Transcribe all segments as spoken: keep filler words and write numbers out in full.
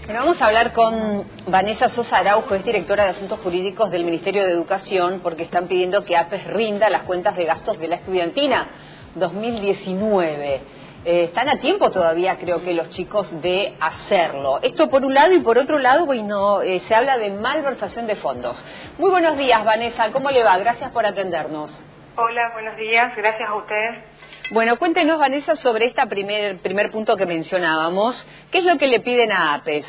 Bueno, vamos a hablar con Vanessa Sosa Araujo, es directora de Asuntos Jurídicos del Ministerio de Educación, porque están pidiendo que APES rinda las cuentas de gastos de la estudiantina dos mil diecinueve. Eh, están a tiempo todavía, creo que los chicos, de hacerlo. Esto por un lado, y por otro lado, bueno, eh, se habla de malversación de fondos. Muy buenos días, Vanessa, ¿cómo le va? Gracias por atendernos. Hola, buenos días, gracias a ustedes. Bueno, cuéntenos, Vanessa, sobre este primer, primer punto que mencionábamos. ¿Qué es lo que le piden a APES?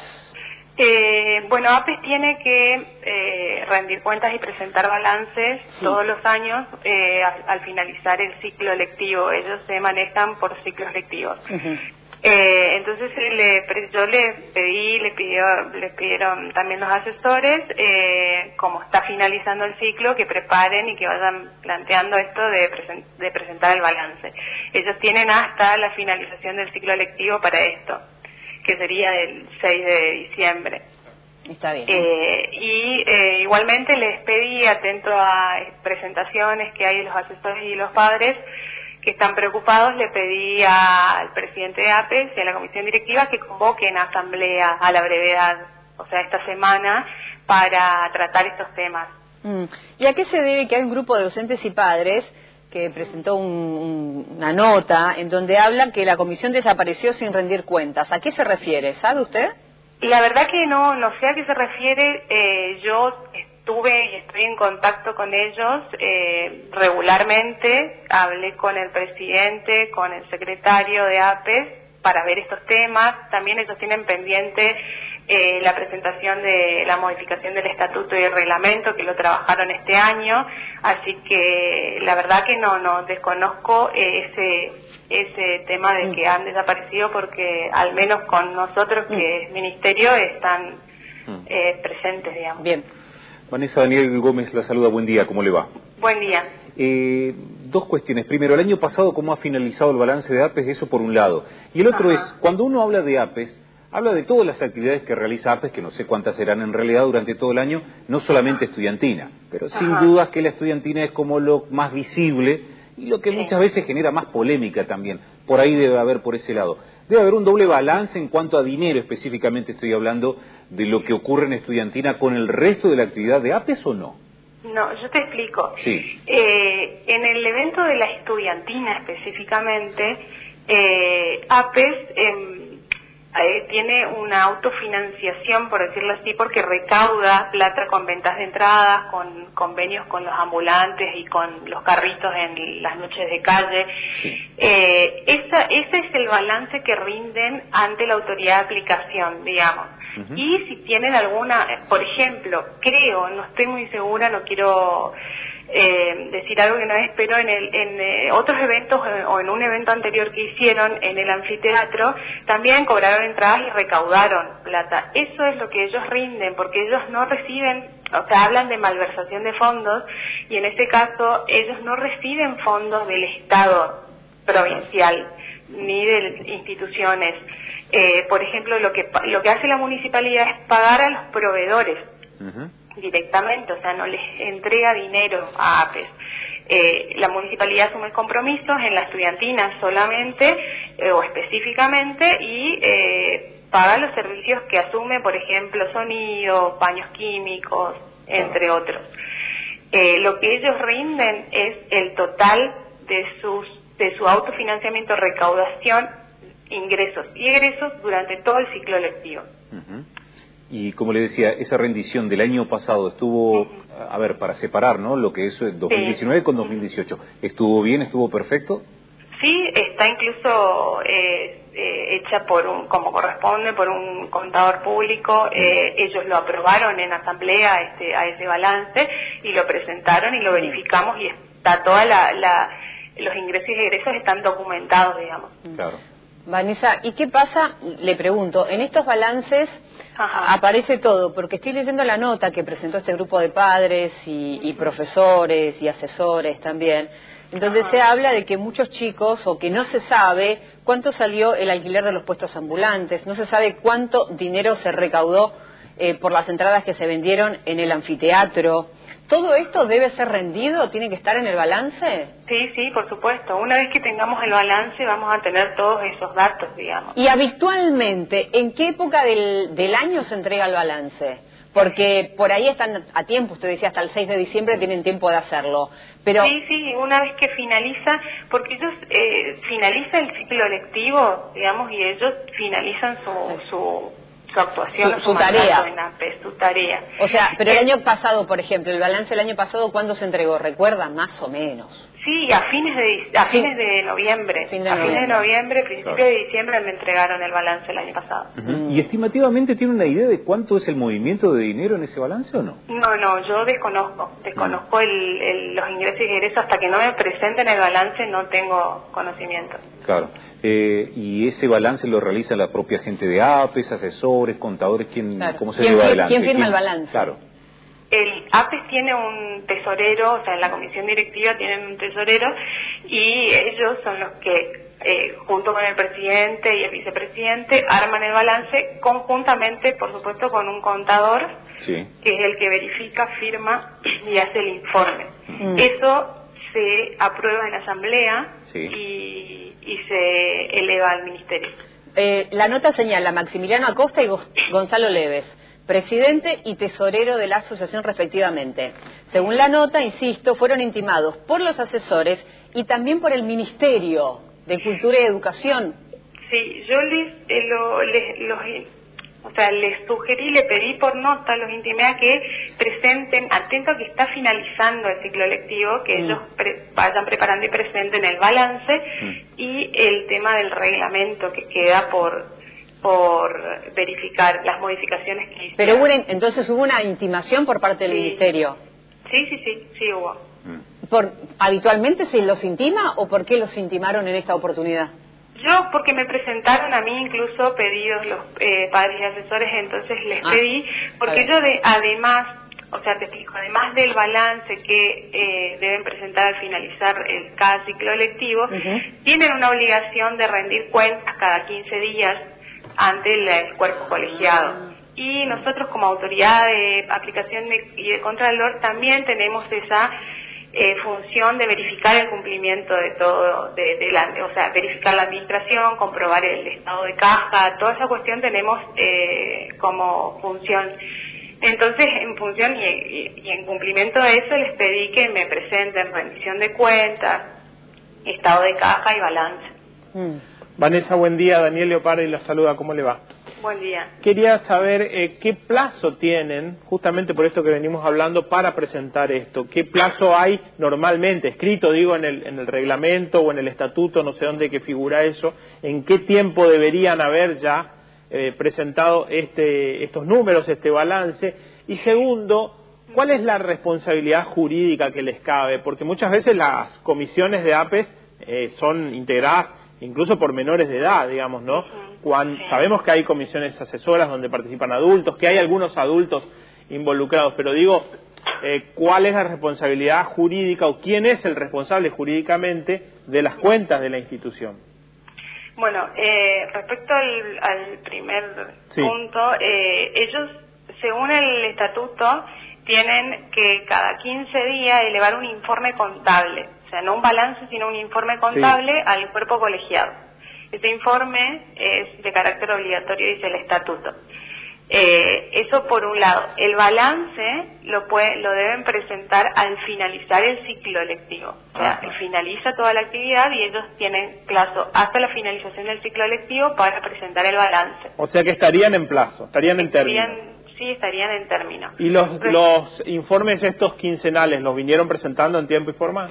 Eh, bueno, APES tiene que eh, rendir cuentas y presentar balances sí. todos los años eh, al, al finalizar el ciclo lectivo. Ellos se manejan por ciclos lectivos. Uh-huh. eh, entonces le, yo le pedí, le pidió, le pidieron también los asesores, eh, como está finalizando el ciclo, que preparen y que vayan planteando esto de, presen, de presentar el balance. Ellos tienen hasta la finalización del ciclo lectivo para esto, que sería el seis de diciembre. Está bien. Eh, y eh, igualmente les pedí, atento a presentaciones que hay de los asesores y los padres que están preocupados, le pedí al presidente de APES y a la comisión directiva que convoquen a asamblea a la brevedad, o sea, esta semana, para tratar estos temas. Mm. ¿Y a qué se debe que hay un grupo de docentes y padres que presentó un, un, una nota en donde habla que la comisión desapareció sin rendir cuentas? ¿A qué se refiere? ¿Sabe usted? La verdad que no, no sé a qué se refiere. Eh, yo estuve y estoy en contacto con ellos eh, regularmente. Hablé con el presidente, con el secretario de APES para ver estos temas. También ellos tienen pendiente Eh, la presentación de la modificación del estatuto y el reglamento, que lo trabajaron este año, así que la verdad que no no desconozco eh, ese ese tema de que han desaparecido, porque al menos con nosotros, que es ministerio, están eh, presentes, digamos. Bien. Vanessa, Daniel Gómez la saluda, buen día, ¿cómo le va? Buen día. Eh, dos cuestiones. Primero, el año pasado, ¿cómo ha finalizado el balance de APES? Eso por un lado. Y el otro Ajá. es, cuando uno habla de APES, habla de todas las actividades que realiza APES, que no sé cuántas serán en realidad durante todo el año, no solamente estudiantina, pero sin Ajá. dudas que la estudiantina es como lo más visible y lo que sí. muchas veces genera más polémica también. Por ahí debe haber por ese lado. Debe haber un doble balance en cuanto a dinero, específicamente estoy hablando de lo que ocurre en estudiantina con el resto de la actividad de APES, ¿o no? No, yo te explico. Sí. Eh, en el evento de la estudiantina específicamente, eh, APES Eh, Eh, tiene una autofinanciación, por decirlo así, porque recauda plata con ventas de entradas, con convenios con los ambulantes y con los carritos en las noches de calle. Eh, esa, ese es el balance que rinden ante la autoridad de aplicación, digamos. Uh-huh. Y si tienen alguna, por ejemplo, creo, no estoy muy segura, no quiero Eh, decir algo que no es, pero en, el, en eh, otros eventos eh, o en un evento anterior que hicieron en el anfiteatro, también cobraron entradas y recaudaron plata. Eso es lo que ellos rinden, porque ellos no reciben, o sea, hablan de malversación de fondos, y en este caso ellos no reciben fondos del Estado provincial ni de instituciones. Eh, por ejemplo, lo que lo que hace la municipalidad es pagar a los proveedores. Uh-huh. directamente, o sea, no les entrega dinero a APES. Eh, la municipalidad asume compromisos en la estudiantina solamente eh, o específicamente y eh, paga los servicios que asume, por ejemplo, sonido, paños químicos, entre otros. Eh, lo que ellos rinden es el total de sus de su autofinanciamiento, recaudación, ingresos y egresos durante todo el ciclo lectivo. Uh-huh. Y como le decía, esa rendición del año pasado estuvo, a ver, para separar, ¿no?, lo que es dos mil diecinueve sí. con dos mil dieciocho. ¿Estuvo bien? ¿Estuvo perfecto? Sí, está incluso eh, eh, hecha por un, como corresponde, por un contador público. Eh, ellos lo aprobaron en asamblea este, a ese balance y lo presentaron y lo verificamos, y está toda la, la los ingresos y egresos están documentados, digamos. Claro. Vanessa, ¿y qué pasa? Le pregunto, en estos balances Ajá. aparece todo, porque estoy leyendo la nota que presentó este grupo de padres y, y profesores y asesores también, entonces Ajá. se habla de que muchos chicos, o que no se sabe cuánto salió el alquiler de los puestos ambulantes, no se sabe cuánto dinero se recaudó eh, por las entradas que se vendieron en el anfiteatro. ¿Todo esto debe ser rendido? ¿Tiene que estar en el balance? Sí, sí, por supuesto. Una vez que tengamos el balance vamos a tener todos esos datos, digamos. Y habitualmente, ¿en qué época del, del año se entrega el balance? Porque por ahí están a tiempo, usted decía hasta el seis de diciembre tienen tiempo de hacerlo. Pero... Sí, sí, una vez que finaliza, porque ellos eh, finaliza el ciclo lectivo, digamos, y ellos finalizan su... su su actuación, su, su, su tarea. En A P E, su tarea. O sea, pero el eh, año pasado, por ejemplo, el balance del año pasado, ¿cuándo se entregó? ¿Recuerda? Más o menos. Sí, a fines de a Sí. fines de noviembre. Fin de a noviembre. fines de noviembre, principio Claro. de diciembre me entregaron el balance el año pasado. Uh-huh. Mm. ¿Y estimativamente tiene una idea de cuánto es el movimiento de dinero en ese balance o no? No, no, yo desconozco, desconozco el, el, los ingresos y egresos hasta que no me presenten el balance, no tengo conocimiento. Claro. Eh, ¿Y ese balance lo realiza la propia gente de A P E S, asesores, contadores? ¿Quién, Claro. ¿Cómo se ¿Quién, lleva quién, adelante? ¿Quién firma el balance? Claro. El A P E S tiene un tesorero, o sea, en la comisión directiva tienen un tesorero y ellos son los que, eh, junto con el presidente y el vicepresidente, arman el balance conjuntamente, por supuesto, con un contador, Sí. que es el que verifica, firma y hace el informe. Mm. Eso se aprueba en asamblea Sí. y, y se eleva al ministerio. Eh, la nota señala Maximiliano Acosta y Go- Gonzalo Leves, presidente y tesorero de la asociación respectivamente. Según la nota, insisto, fueron intimados por los asesores y también por el Ministerio de Cultura y Educación. Sí, yo les, eh, lo, les, los, o sea, les sugerí, le pedí por nota, los intimé a que presenten, atento a que está finalizando el ciclo lectivo, que Mm. ellos pre, vayan preparando y presenten el balance Mm. y el tema del reglamento que queda por por verificar las modificaciones que hicieron. Pero hubo una- entonces hubo una intimación por parte del Sí. Ministerio. Sí, sí, sí, sí hubo. Mm. Por, ¿Habitualmente se los intima o por qué los intimaron en esta oportunidad? Yo, porque me presentaron a mí incluso pedidos los eh, padres y asesores, entonces les Ah, pedí, porque está bien. yo de, además, o sea, te explico, además del balance que eh, deben presentar al finalizar el, cada ciclo lectivo, Ujú. tienen una obligación de rendir cuentas cada quince días ante el, el cuerpo colegiado. Y nosotros como autoridad de aplicación de, y de Contralor también tenemos esa eh, función de verificar el cumplimiento de todo, de, de la, o sea, verificar la administración, comprobar el estado de caja, toda esa cuestión tenemos eh, como función. Entonces, en función y, y, y en cumplimiento de eso, les pedí que me presenten rendición de cuentas, estado de caja y balance. Mm. Vanessa, buen día. Daniel Leopardi la saluda. ¿Cómo le va? Buen día. Quería saber eh, qué plazo tienen, justamente por esto que venimos hablando, para presentar esto. ¿Qué plazo hay normalmente, escrito, digo, en el, en el reglamento o en el estatuto, no sé dónde que figura eso? ¿En qué tiempo deberían haber ya eh, presentado este, estos números, este balance? Y segundo, ¿cuál es la responsabilidad jurídica que les cabe? Porque muchas veces las comisiones de A P E S eh, son integradas incluso por menores de edad, digamos, ¿no? Cuando, sabemos que hay comisiones asesoras donde participan adultos, que hay algunos adultos involucrados, pero digo, eh, ¿cuál es la responsabilidad jurídica o quién es el responsable jurídicamente de las cuentas de la institución? Bueno, eh, respecto al, al primer Sí. punto, eh, ellos, según el estatuto, tienen que cada quince días elevar un informe contable, o sea, no un balance, sino un informe contable sí. al cuerpo colegiado. Ese informe es de carácter obligatorio, dice el estatuto. Eh, eso por un lado. El balance lo, puede, lo deben presentar al finalizar el ciclo lectivo. O sea, Ajá. finaliza toda la actividad y ellos tienen plazo hasta la finalización del ciclo lectivo para presentar el balance. O sea que estarían en plazo, estarían en término. Estarían, sí, estarían en término. ¿Y los, los informes estos quincenales los vinieron presentando en tiempo y forma?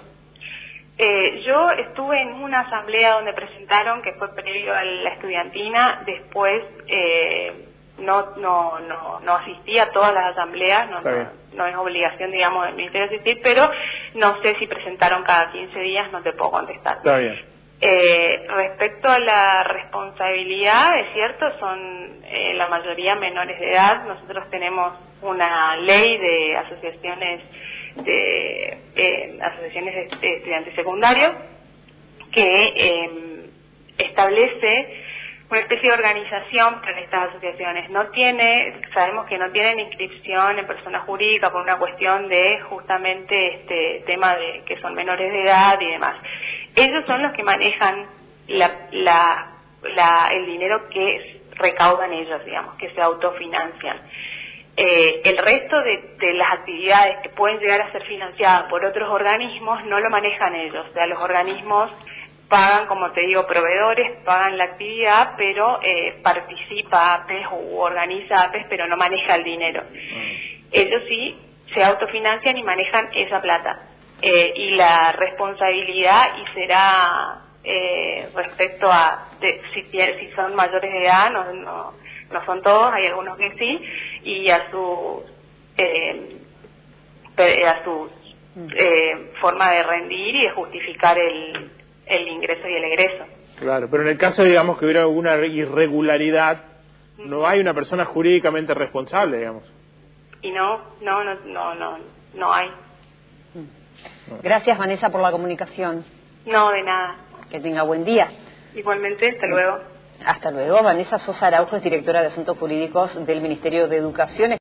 Eh, yo estuve en una asamblea donde presentaron, que fue previo a la estudiantina, después eh, no, no, no, no asistí a todas las asambleas, no, no, no es obligación, digamos, del Ministerio asistir, pero no sé si presentaron cada quince días, no te puedo contestar. Está bien. Eh, respecto a la responsabilidad, es cierto, son eh, la mayoría menores de edad. Nosotros tenemos una ley de asociaciones de eh, asociaciones de estudiantes secundarios que eh, establece una especie de organización para estas asociaciones. No tiene, sabemos que no tienen inscripción en persona jurídica por una cuestión de justamente este tema de que son menores de edad y demás. Ellos son los que manejan la, la, la, el dinero que recaudan ellos, digamos, que se autofinancian. Eh, el resto de, de las actividades que pueden llegar a ser financiadas por otros organismos no lo manejan ellos. O sea, los organismos pagan, como te digo, proveedores, pagan la actividad, pero eh, participa APES o organiza APES, pero no maneja el dinero. Mm. Ellos sí se autofinancian y manejan esa plata. Eh, y la responsabilidad y será eh, respecto a de, si, si son mayores de edad, no, no, no son todos, hay algunos que sí, y a su eh, a su eh, forma de rendir y de justificar el el ingreso y el egreso. Claro, pero en el caso, digamos, que hubiera alguna irregularidad, no hay una persona jurídicamente responsable, digamos. Y no, no, no, no, no, no hay. Gracias, Vanessa, por la comunicación. No, de nada. Que tenga buen día. Igualmente, hasta luego. Hasta luego. Vanessa Sosa Araujo es directora de Asuntos Jurídicos del Ministerio de Educación.